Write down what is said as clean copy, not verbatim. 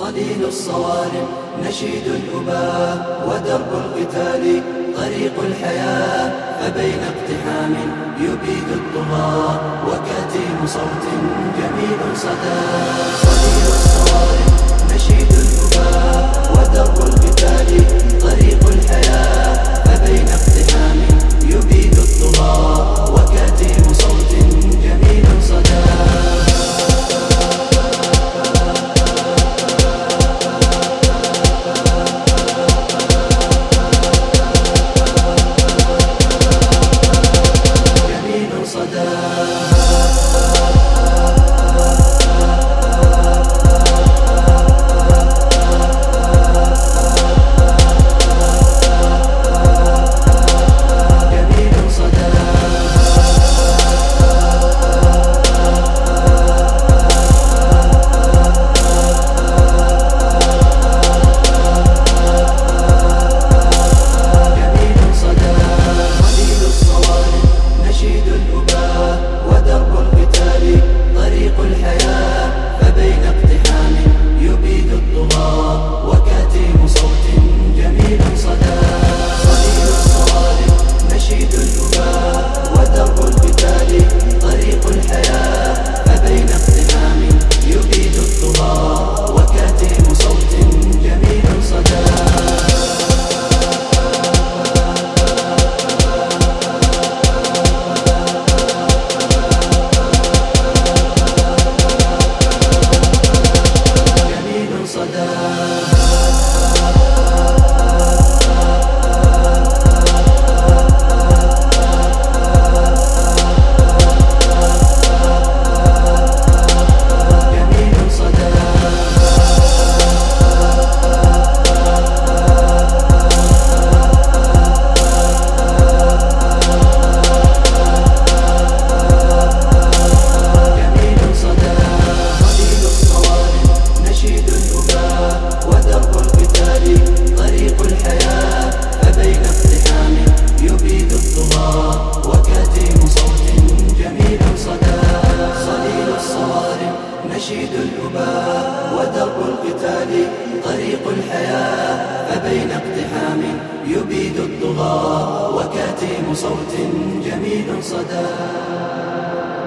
صليل الصوارم نشيد الأباء ودرب القتال طريق الحياة، فبين اقتحام يبيد الطغاة وكتيم صوت جميل صدى. صليل الصوارم نشيد الأباء ودرب القتال طريق الحياة، فبين اقتحام يبيد الطغاة وكتيم صوت جميل صدى. نشيد الأباء ودرب القتال طريق الحياة، فبين اقتحام يبيد الطغاة وكتيم صوت جميل صدى.